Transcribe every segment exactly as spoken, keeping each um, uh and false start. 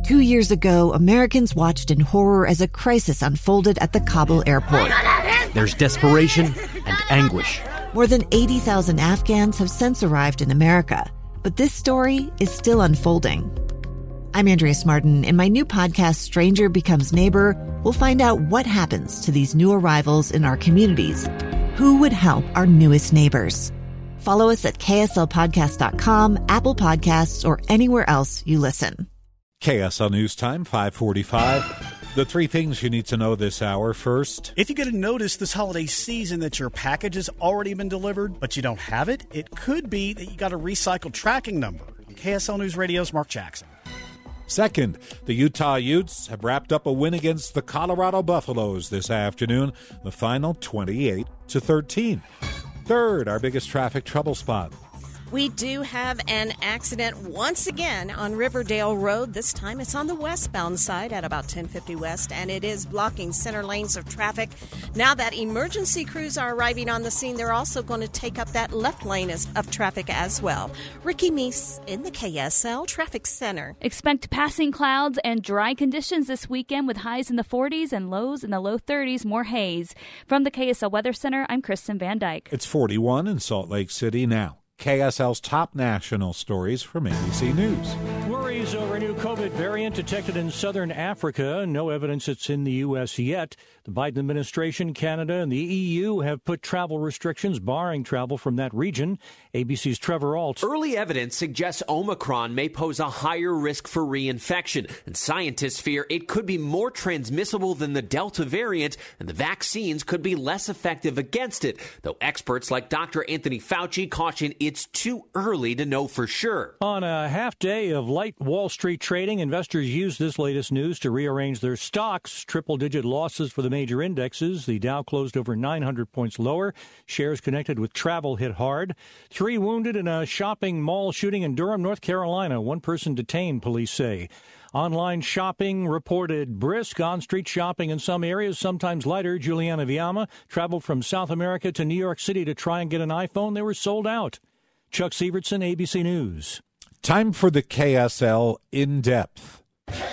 Two years ago, Americans watched in horror as a crisis unfolded at the Kabul airport. There's desperation and anguish. More than eighty thousand Afghans have since arrived in America, but this story is still unfolding. I'm Andrea Martin. In my new podcast, Stranger Becomes Neighbor, we'll find out what happens to these new arrivals in our communities. Who would help our newest neighbors? Follow us at K S L podcast dot com, Apple Podcasts, or anywhere else you listen. K S L News Time, five forty-five. The three things you need to know this hour. First, if you get a notice this holiday season that your package has already been delivered, but you don't have it, it could be that you got a recycled tracking number. K S L News Radio's Mark Jackson. Second, the Utah Utes have wrapped up a win against the Colorado Buffaloes this afternoon, the final twenty-eight to thirteen. Third, our biggest traffic trouble spot. We do have an accident once again on Riverdale Road. This time it's on the westbound side at about ten fifty West, and it is blocking center lanes of traffic. Now that emergency crews are arriving on the scene, they're also going to take up that left lane of traffic as well. Ricky Meese in the K S L Traffic Center. Expect passing clouds and dry conditions this weekend with highs in the forties and lows in the low thirties, more haze. From the K S L Weather Center, I'm Kristen Van Dyke. It's forty-one in Salt Lake City now. K S L's top national stories from A B C News. Worries over a new COVID variant detected in southern Africa. No evidence it's in the U S yet. The Biden administration, Canada, and the E U have put travel restrictions barring travel from that region. A B C's Trevor Alt. Early evidence suggests Omicron may pose a higher risk for reinfection, and scientists fear it could be more transmissible than the Delta variant, and the vaccines could be less effective against it, though experts like Doctor Anthony Fauci caution it's too early to know for sure. On a half day of light Wall Street trading, investors used this latest news to rearrange their stocks. Triple-digit losses for the major indexes. The Dow closed over nine hundred points lower. Shares connected with travel hit hard. Three wounded in a shopping mall shooting in Durham, North Carolina. One person detained, police say. Online shopping reported brisk. On-street shopping in some areas, sometimes lighter. Juliana Viama traveled from South America to New York City to try and get an iPhone. They were sold out. Chuck Sievertson, A B C News. Time for the K S L In-Depth.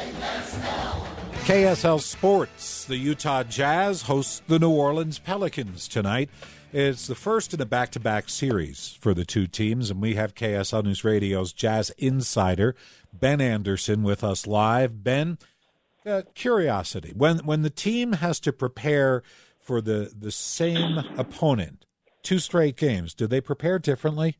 K S L Sports. The Utah Jazz hosts the New Orleans Pelicans tonight. It's the first in a back-to-back series for the two teams, and we have K S L News Radio's Jazz insider, Ben Anderson, with us live. Ben, uh, curiosity. When when the team has to prepare for the, the same opponent, two straight games, do they prepare differently?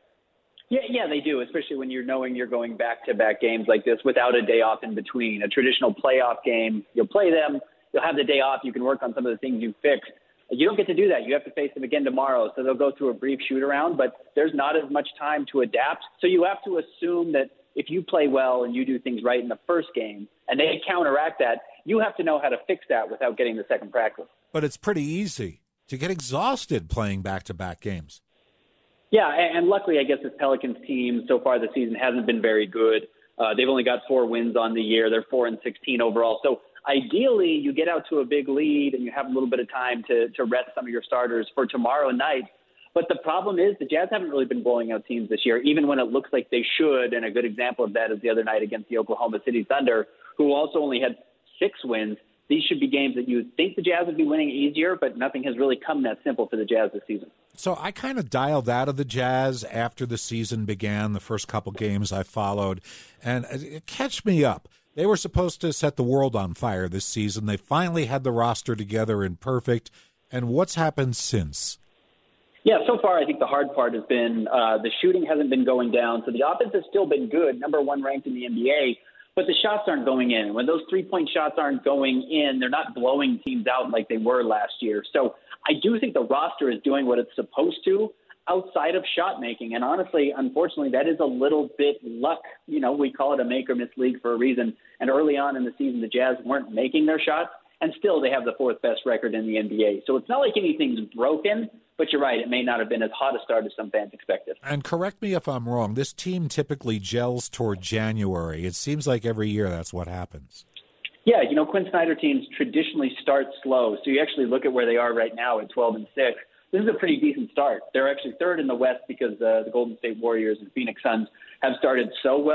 Yeah, yeah, they do, especially when you're knowing you're going back-to-back games like this without a day off in between. A traditional playoff game, you'll play them, you'll have the day off, you can work on some of the things you fixed. You don't get to do that. You have to face them again tomorrow, so they'll go through a brief shoot-around, but there's not as much time to adapt. So you have to assume that if you play well and you do things right in the first game, and they counteract that, you have to know how to fix that without getting the second practice. But it's pretty easy to get exhausted playing back-to-back games. Yeah, and luckily, I guess this Pelicans team so far this season hasn't been very good. Uh, they've only got four wins on the year. They're four and sixteen overall. So ideally, you get out to a big lead and you have a little bit of time to to rest some of your starters for tomorrow night. But the problem is the Jazz haven't really been blowing out teams this year, even when it looks like they should. And a good example of that is the other night against the Oklahoma City Thunder, who also only had six wins. These should be games that you would think the Jazz would be winning easier, but nothing has really come that simple for the Jazz this season. So I kind of dialed out of the Jazz after the season began, the first couple games I followed. And catch me up. They were supposed to set the world on fire this season. They finally had the roster together and perfect. And what's happened since? Yeah, so far I think the hard part has been uh, the shooting hasn't been going down. So the offense has still been good, number one ranked in the N B A. But the shots aren't going in. When those three-point shots aren't going in, they're not blowing teams out like they were last year. So I do think the roster is doing what it's supposed to outside of shot making. And honestly, unfortunately, that is a little bit luck. You know, we call it a make or miss league for a reason. And early on in the season, the Jazz weren't making their shots. And still, they have the fourth best record in the N B A. So it's not like anything's broken. But you're right, it may not have been as hot a start as some fans expected. And correct me if I'm wrong, this team typically gels toward January. It seems like every year that's what happens. Yeah, you know, Quinn Snyder teams traditionally start slow. So you actually look at where they are right now at twelve and six. This is a pretty decent start. They're actually third in the West because uh, the Golden State Warriors and Phoenix Suns have started so well.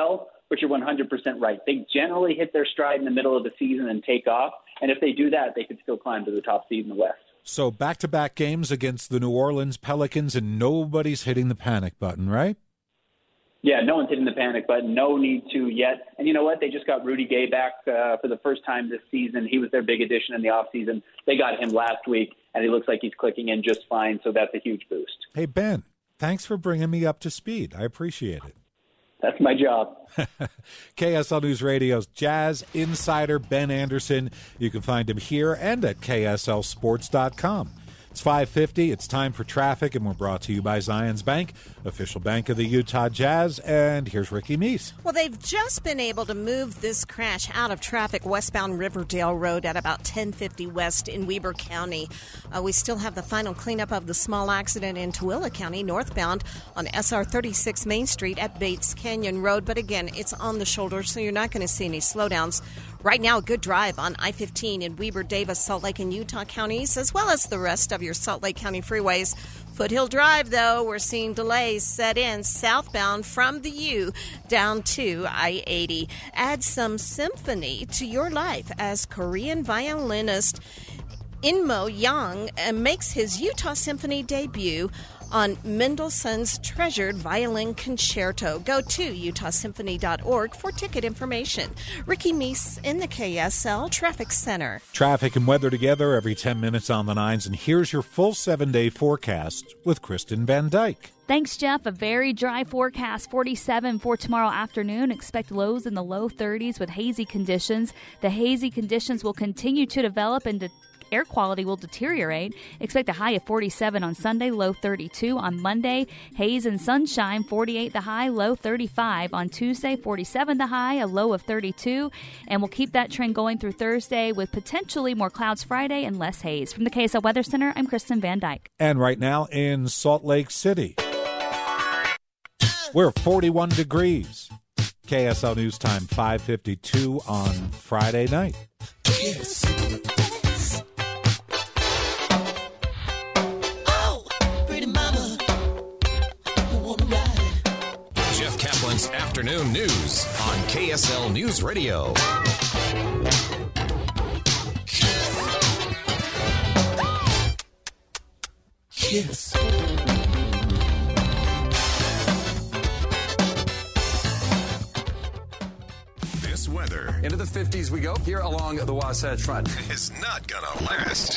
but you're one hundred percent right. They generally hit their stride in the middle of the season and take off. And if they do that, they could still climb to the top seed in the West. So back-to-back games against the New Orleans Pelicans, and nobody's hitting the panic button, right? Yeah, no one's hitting the panic button. No need to yet. And you know what? They just got Rudy Gay back uh, for the first time this season. He was their big addition in the offseason. They got him last week, and he looks like he's clicking in just fine, so that's a huge boost. Hey, Ben, thanks for bringing me up to speed. I appreciate it. That's my job. K S L News Radio's Jazz Insider Ben Anderson. You can find him here and at K S L sports dot com. It's five fifty. It's time for traffic, and we're brought to you by Zions Bank, official bank of the Utah Jazz. And here's Ricky Meese. Well, they've just been able to move this crash out of traffic westbound Riverdale Road at about ten fifty west in Weber County. Uh, we still have the final cleanup of the small accident in Tooele County northbound on S R thirty-six Main Street at Bates Canyon Road. But again, it's on the shoulder, so you're not going to see any slowdowns. Right now, a good drive on I fifteen in Weber, Davis, Salt Lake, and Utah counties, as well as the rest of your Salt Lake County freeways. Foothill Drive, though, we're seeing delays set in southbound from the U down to I eighty. Add some symphony to your life as Korean violinist Inmo Yang makes his Utah Symphony debut on Mendelssohn's treasured violin concerto. Go to utah symphony dot org for ticket information. Ricky Meese in the K S L Traffic Center. Traffic and weather together every ten minutes on the nines, and here's your full seven-day forecast with Kristen Van Dyke. Thanks, Jeff. A very dry forecast, forty-seven for tomorrow afternoon. Expect lows in the low thirties with hazy conditions. The hazy conditions will continue to develop and de- air quality will deteriorate. Expect a high of forty-seven on Sunday, low thirty-two on Monday. Haze and sunshine, forty-eight the high, low thirty-five on Tuesday, forty-seven the high, a low of thirty-two. And we'll keep that trend going through Thursday with potentially more clouds Friday and less haze. From the K S L Weather Center, I'm Kristen Van Dyke. And right now in Salt Lake City, we're forty-one degrees. K S L News Time, five fifty-two on Friday night. Yes. Jeff Kaplan's Afternoon News on K S L News Radio. Yes. This weather into the fifties we go here along the Wasatch Front. Is not gonna last.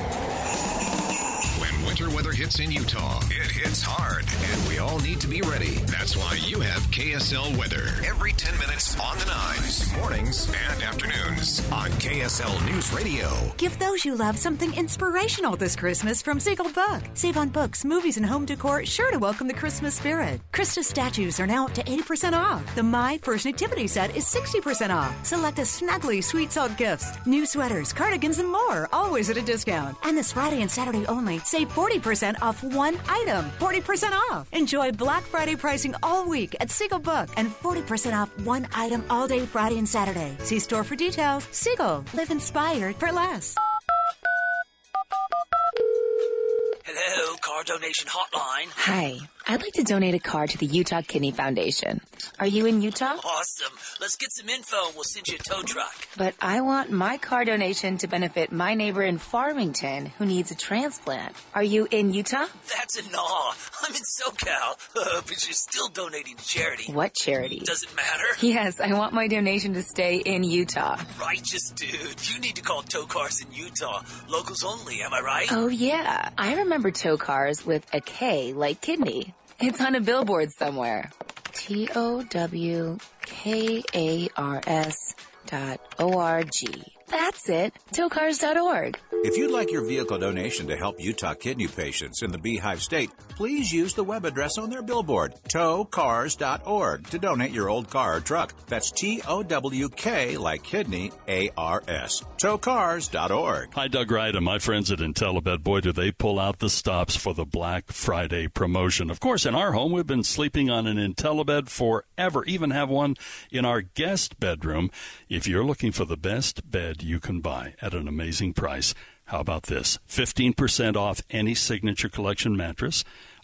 When winter weather hits in Utah, it hits hard, and we all need to be ready. That's why you have K S L weather every ten minutes on the nines, mornings and afternoons on K S L News Radio. Give those you love something inspirational this Christmas from Siegel Book. Save on books, movies, and home decor, sure to welcome the Christmas spirit. Krista statues are now up to eighty percent off. The My First Nativity set is sixty percent off. Select a snuggly sweet salt gifts, new sweaters, cardigans, and more, always at a discount. And this Friday and Saturday only, save forty percent off one item. forty percent off. Enjoy Black Friday pricing all week at Siegel Book and forty percent off one item all day Friday and Saturday. See store for details. Siegel. Live inspired for less. Hello, car donation hotline. Hi, I'd like to donate a car to the Utah Kidney Foundation. Are you in Utah? Awesome. Let's get some info and we'll send you a tow truck. But I want my car donation to benefit my neighbor in Farmington who needs a transplant. Are you in Utah? That's a gnaw. I'm in SoCal, uh, but you're still donating to charity. What charity? Does it matter? Yes, I want my donation to stay in Utah. Righteous dude. You need to call Tow Cars in Utah. Locals only, am I right? Oh, yeah. I remember Tow Cars with a K like kidney. It's on a billboard somewhere. T O W K A R S dot O R G. That's it. tow cars dot org. If you'd like your vehicle donation to help Utah kidney patients in the Beehive State, please use the web address on their billboard, tow cars dot org, to donate your old car or truck. That's T O W K like kidney, A R S. tow cars dot org. Hi, Doug Wright and my friends at IntelliBed. Boy, do they pull out the stops for the Black Friday promotion. Of course, in our home, we've been sleeping on an IntelliBed forever, even have one in our guest bedroom. If you're looking for the best bed you can buy at an amazing price, how about this? fifteen percent off any Signature Collection mattress,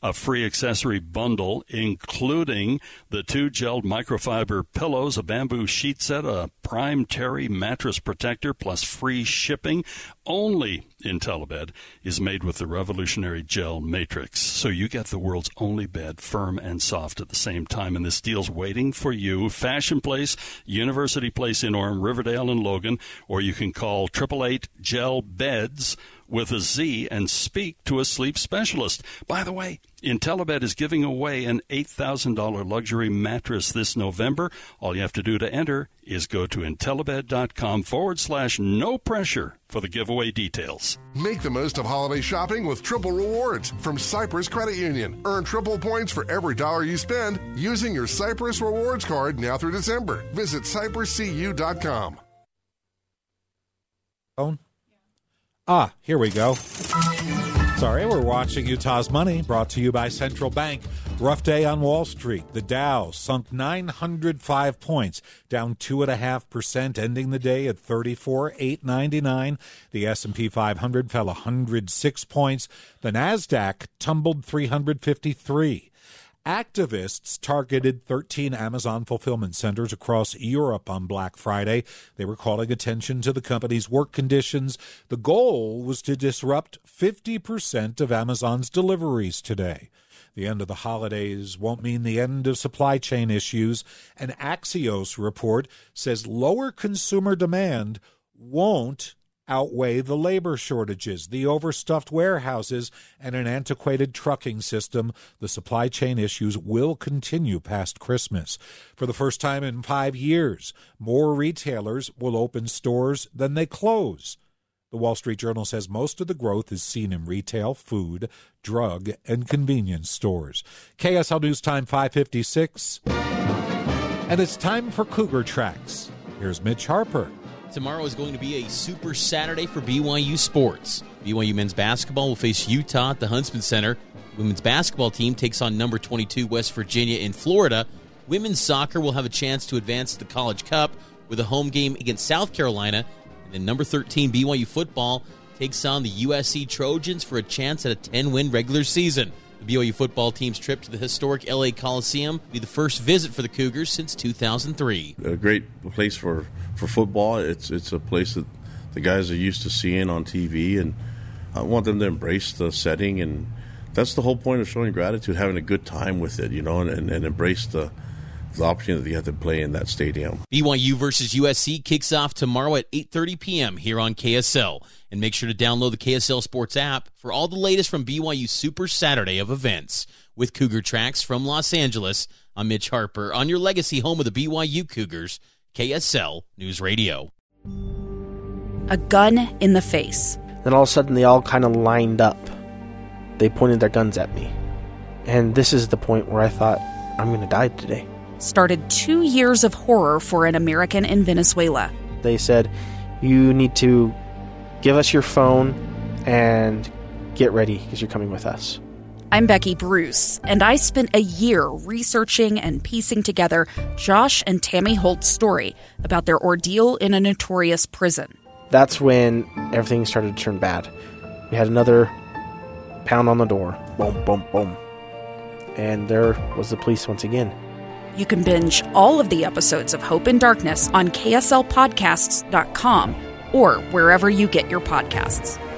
a free accessory bundle, including the two gelled microfiber pillows, a bamboo sheet set, a Prime Terry mattress protector, plus free shipping. Only IntelliBed is made with the revolutionary gel matrix, so you get the world's only bed, firm and soft at the same time. And this deal's waiting for you. Fashion Place, University Place in Orem, Riverdale, and Logan, or you can call eight eight eight gel beds with a Z and speak to a sleep specialist. By the way, IntelliBed is giving away an eight thousand dollars luxury mattress this November. All you have to do to enter is go to IntelliBed.com forward slash no pressure for the giveaway details. Make the most of holiday shopping with Triple Rewards from Cyprus Credit Union. Earn triple points for every dollar you spend using your Cyprus Rewards card now through December. Visit cyprus c u dot com. Phone? Ah, here we go. Sorry, we're watching Utah's Money, brought to you by Central Bank. Rough day on Wall Street. The Dow sunk nine hundred five points, down two point five percent, ending the day at thirty-four thousand eight hundred ninety-nine. The S and P five hundred fell one hundred six points. The NASDAQ tumbled three hundred fifty-three. Activists targeted thirteen Amazon fulfillment centers across Europe on Black Friday. They were calling attention to the company's work conditions. The goal was to disrupt fifty percent of Amazon's deliveries today. The end of the holidays won't mean the end of supply chain issues. An Axios report says lower consumer demand won't outweigh the labor shortages, the overstuffed warehouses, and an antiquated trucking system. The supply chain issues will continue past Christmas. For the first time in five years, more retailers will open stores than they close. The Wall Street Journal says most of the growth is seen in retail, food, drug, and convenience stores. K S L News Time five fifty-six. And it's time for Cougar Tracks. Here's Mitch Harper. Tomorrow is going to be a super Saturday for B Y U sports. B Y U men's basketball will face Utah at the Huntsman Center. Women's basketball team takes on number twenty-two West Virginia in Florida. Women's soccer will have a chance to advance to the College Cup with a home game against South Carolina. And then number thirteen B Y U football takes on the U S C Trojans for a chance at a ten-win regular season. The B Y U football team's trip to the historic L A Coliseum will be the first visit for the Cougars since two thousand three. A great place for, for football. It's it's a place that the guys are used to seeing on T V, and I want them to embrace the setting, and that's the whole point of showing gratitude, having a good time with it, you know, and, and, and embrace the the opportunity that you have to play in that stadium. B Y U versus U S C kicks off tomorrow at eight thirty p.m. here on K S L. And make sure to download the K S L Sports app for all the latest from B Y U Super Saturday of events. With Cougar Tracks from Los Angeles, I'm Mitch Harper on your legacy home of the B Y U Cougars, K S L News Radio. A gun in the face. Then all of a sudden they all kind of lined up. They pointed their guns at me. And this is the point where I thought, I'm going to die today. Started two years of horror for an American in Venezuela. They said, you need to give us your phone and get ready because you're coming with us. I'm Becky Bruce, and I spent a year researching and piecing together Josh and Tammy Holt's story about their ordeal in a notorious prison. That's when everything started to turn bad. We had another pound on the door. Boom, boom, boom. And there was the police once again. You can binge all of the episodes of Hope and Darkness on K S L podcasts dot com or wherever you get your podcasts.